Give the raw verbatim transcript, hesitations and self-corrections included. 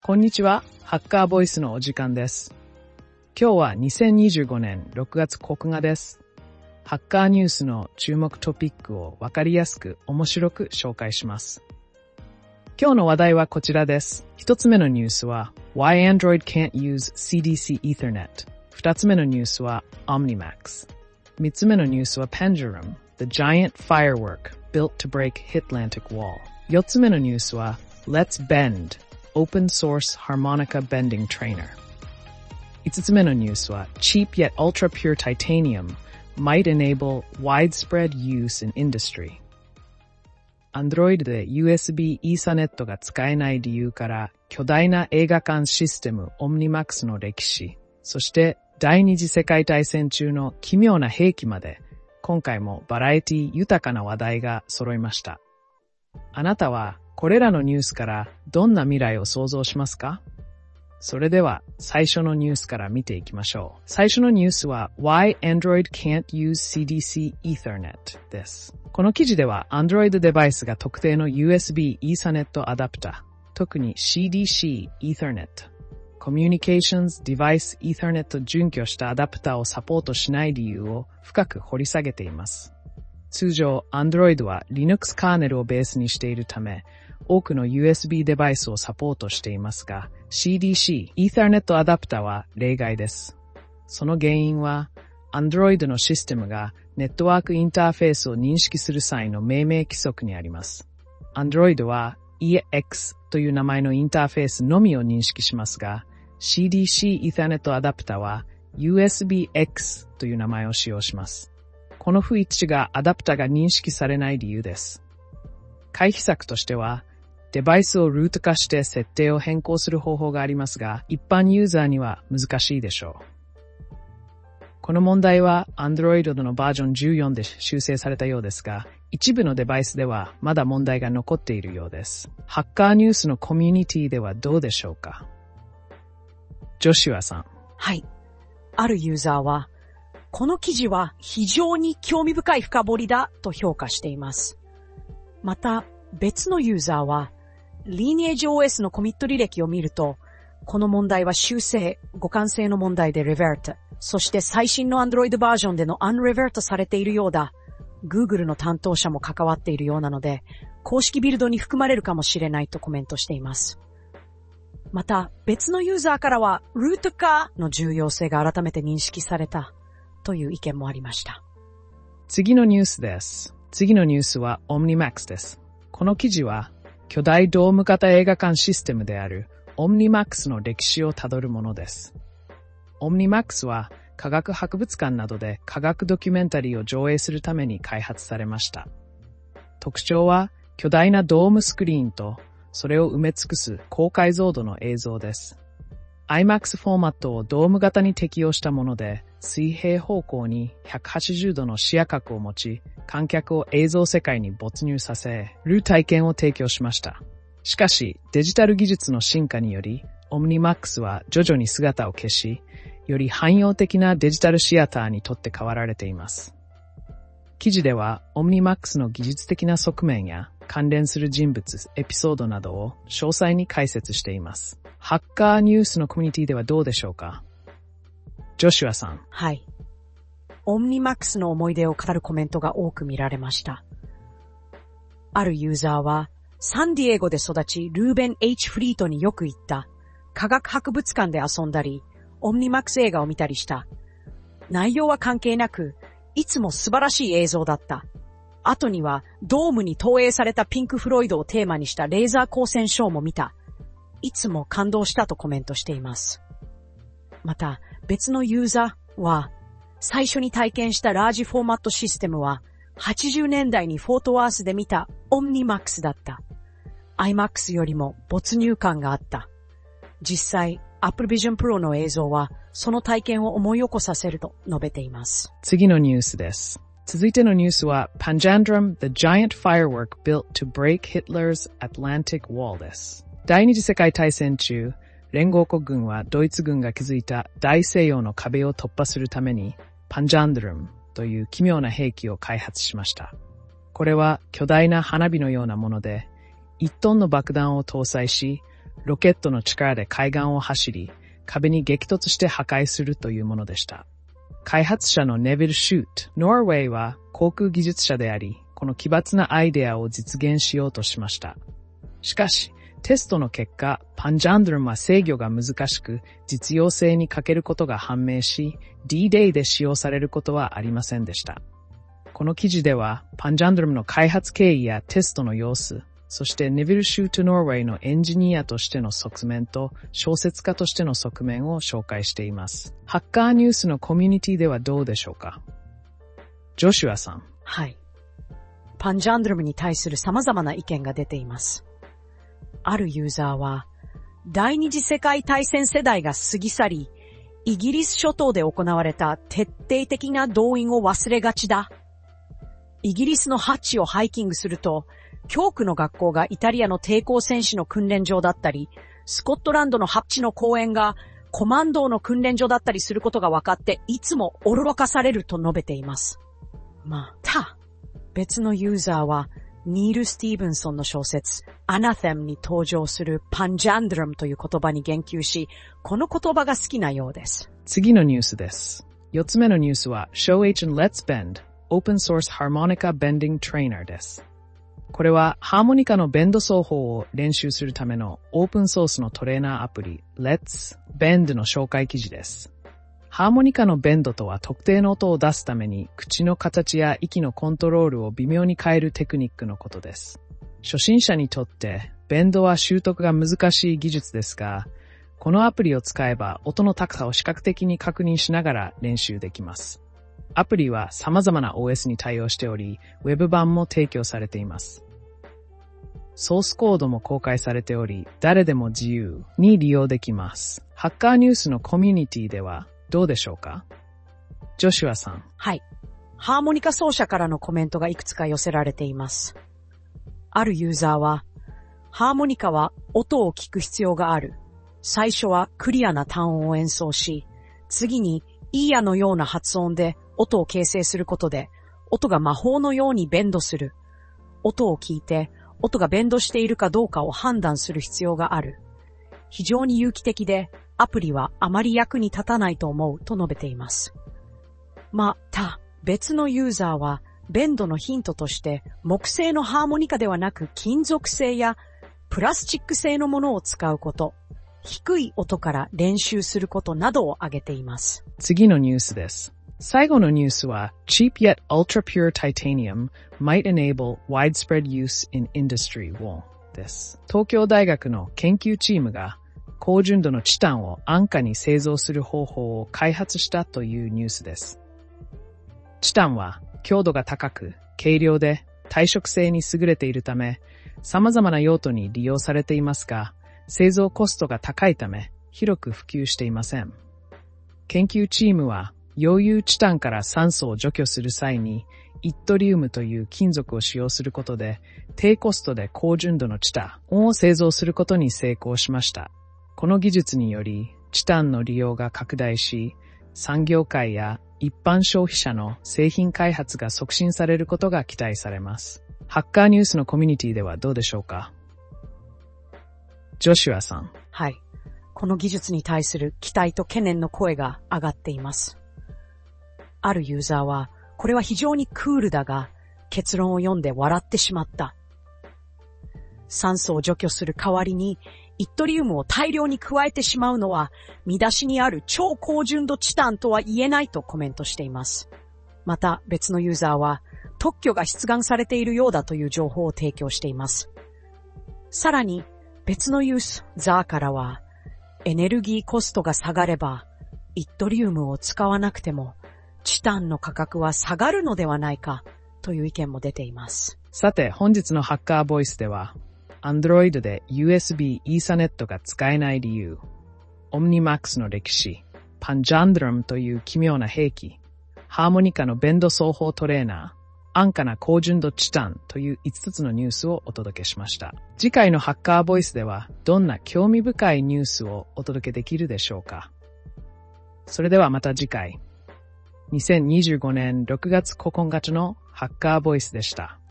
こんにちは、ハッカーボイスのお時間です。今日はにせんにじゅうごねんろくがつここのかです。ハッカーニュースの注目トピックをわかりやすく面白く紹介します。今日の話題はこちらです。一つ目のニュースは Why Android can't use シーディーシー Ethernet。二つ目のニュースは Omnimax。三つ目のニュースは Pendulum, the giant firework built to break Hitlantic Wall。四つ目のニュースは Let's Bend.Open source harmonica bending trainer。五つ目のニュースは Cheap yet ultra pure titanium might enable widespread use in industry。Android で ユーエスビー Ethernet が使えない理由から巨大な映画館システム Omnimax の歴史、そして第二次世界大戦中の奇妙な兵器まで、今回もバラエティ豊かな話題が揃いました。あなたはこれらのニュースからどんな未来を想像しますか？それでは最初のニュースから見ていきましょう。最初のニュースは Why Android can't use シーディーシー Ethernet です。この記事では Android デバイスが特定の ユーエスビー Ethernet アダプタ、特に シーディーシー Ethernet、Communications Device Ethernet 準拠したアダプタをサポートしない理由を深く掘り下げています。通常 Android は Linux カーネルをベースにしているため、多くの ユーエスビー デバイスをサポートしていますが、シーディーシー Ethernet アダプタは例外です。その原因は、Android のシステムがネットワークインターフェースを認識する際の命名規則にあります。Android は イーエックス という名前のインターフェースのみを認識しますが、シーディーシー Ethernet アダプタは ユーエスビーエックス という名前を使用します。この不一致がアダプタが認識されない理由です。回避策としては、デバイスをルート化して設定を変更する方法がありますが、一般ユーザーには難しいでしょう。この問題は Android のバージョンじゅうよんで修正されたようですが、一部のデバイスではまだ問題が残っているようです。ハッカーニュースのコミュニティではどうでしょうか？ジョシュアさん。 はい。あるユーザーは、この記事は非常に興味深い深掘りだと評価しています。また、別のユーザーは、Lineage オーエス のコミット履歴を見ると、この問題は修正、互換性の問題で Revert、そして最新の Android バージョンでの Unrevert されているようだ。Google の担当者も関わっているようなので、公式ビルドに含まれるかもしれないとコメントしています。また、別のユーザーからは、ルート化の重要性が改めて認識されたという意見もありました。 次のニュースです。次のニュースは Omnimax です。この記事は、巨大ドーム型映画館システムである Omnimax の歴史をたどるものです。Omnimax は科学博物館などで科学ドキュメンタリーを上映するために開発されました。特徴は巨大なドームスクリーンとそれを埋め尽くす高解像度の映像です。アイマックス フォーマットをドーム型に適用したもので、水平方向にひゃくはちじゅうどの視野角を持ち、観客を映像世界に没入させる体験を提供しました。しかし、デジタル技術の進化により、Omnimax は徐々に姿を消し、より汎用的なデジタルシアターにとって代わられています。記事では、Omnimax の技術的な側面や関連する人物、エピソードなどを詳細に解説しています。ハッカーニュースのコミュニティではどうでしょうか？ジョシュアさん。 はい。Omnimax の思い出を語るコメントが多く見られました。あるユーザーは、サンディエゴで育ち、ルーベン H フリートによく行った、科学博物館で遊んだり、Omnimax 映画を見たりした。内容は関係なく、いつも素晴らしい映像だった。後には、ドームに投影されたピンク・フロイドをテーマにしたレーザー光線ショーも見た。いつも感動したとコメントしています。また、別のユーザーは、最初に体験したラージフォーマットシステムは、はちじゅうねんだいにフォートワースで見た Omnimax だった。アイマックス よりも没入感があった。実際、Apple Vision Pro の映像は、その体験を思い起こさせると述べています。 次のニュースです。続いてのニュースは Panjandrum, the giant firework built to break Hitler's Atlantic Wall です。第二次世界大戦中、連合国軍はドイツ軍が築いた大西洋の壁を突破するためにパンジャンドルムという奇妙な兵器を開発しました。これは巨大な花火のようなもので、いちトンの爆弾を搭載し、 ロケットの力で海岸を走り、壁に激突して破壊するというものでした。開発者のネビル・シュート、ノルウェーは航空技術者であり、この奇抜なアイデアを実現しようとしました。しかし、テストの結果、パンジャンドルムは制御が難しく、実用性に欠けることが判明し、D-デイ で使用されることはありませんでした。この記事では、パンジャンドルムの開発経緯やテストの様子、そしてネビル・シュート・ノルウェーのエンジニアとしての側面と小説家としての側面を紹介しています。ハッカーニュースのコミュニティではどうでしょうか？ジョシュアさん。 はい。パンジャンドルムに対する様々な意見が出ています。あるユーザーは、第二次世界大戦世代が過ぎ去り、イギリス諸島で行われた徹底的な動員を忘れがちだ。イギリスのハッチをハイキングすると、教区の学校がイタリアの抵抗戦士の訓練場だったり、スコットランドのハッチの公園がコマンドーの訓練場だったりすることが分かって、いつも驚かされると述べています。また、別のユーザーは、ニール・スティーブンソンの小説、アナテムに登場するパンジャンドルムという言葉に言及し、この言葉が好きなようです。 次のニュースです。四つ目のニュースは、Show H and Let's Bend Open Source Harmonica Bending Trainer です。これはハーモニカのベンド奏法を練習するためのオープンソースのトレーナーアプリ Let's Bend の紹介記事です。ハーモニカのベンドとは特定の音を出すために口の形や息のコントロールを微妙に変えるテクニックのことです。初心者にとってベンドは習得が難しい技術ですが、このアプリを使えば音の高さを視覚的に確認しながら練習できます。アプリは様々な オーエス に対応しており、ウェブ版も提供されています。ソースコードも公開されており、誰でも自由に利用できます。ハッカーニュースのコミュニティではどうでしょうか？ジョシュアさん。 はい。ハーモニカ奏者からのコメントがいくつか寄せられています。あるユーザーは、ハーモニカは音を聞く必要がある。最初はクリアな単音を演奏し、次にイーヤのような発音で音を形成することで、音が魔法のようにベンドする。音を聞いて、音がベンドしているかどうかを判断する必要がある。非常に有機的で、アプリはあまり役に立たないと思うと述べています。また、別のユーザーは、ベンドのヒントとして、木製のハーモニカではなく金属製やプラスチック製のものを使うこと、低い音から練習することなどを挙げています。 次のニュースです。最後のニュースは Cheap yet ultra pure titanium might enable widespread use in industry です。東京大学の研究チームが高純度のチタンを安価に製造する方法を開発したというニュースです。チタンは強度が高く軽量で耐食性に優れているため様々な用途に利用されていますが、製造コストが高いため広く普及していません。研究チームは溶融チタンから酸素を除去する際にイットリウムという金属を使用することで低コストで高純度のチタンを製造することに成功しました。この技術によりチタンの利用が拡大し、産業界や一般消費者の製品開発が促進されることが期待されます。ハッカーニュースのコミュニティではどうでしょうか？ジョシュアさん。 はい。この技術に対する期待と懸念の声が上がっています。あるユーザーは、これは非常にクールだが、結論を読んで笑ってしまった。酸素を除去する代わりに、イットリウムを大量に加えてしまうのは、見出しにある超高純度チタンとは言えないとコメントしています。また別のユーザーは、特許が出願されているようだという情報を提供しています。さらに、別のユーザーからは、エネルギーコストが下がれば、イットリウムを使わなくても、チタンの価格は下がるのではないかという意見も出ています。 さて、本日のハッカーボイスでは、Android で ユーエスビー イーサネットが使えない理由、Omnimax の歴史、パンジャンドラムという奇妙な兵器、ハーモニカのベンド奏法トレーナー、安価な高純度チタンといういつつつのニュースをお届けしました。次回のハッカーボイスではどんな興味深いニュースをお届けできるでしょうか。それではまた次回。にせんにじゅうごねんろくがつここのかのハッカーボイスでした。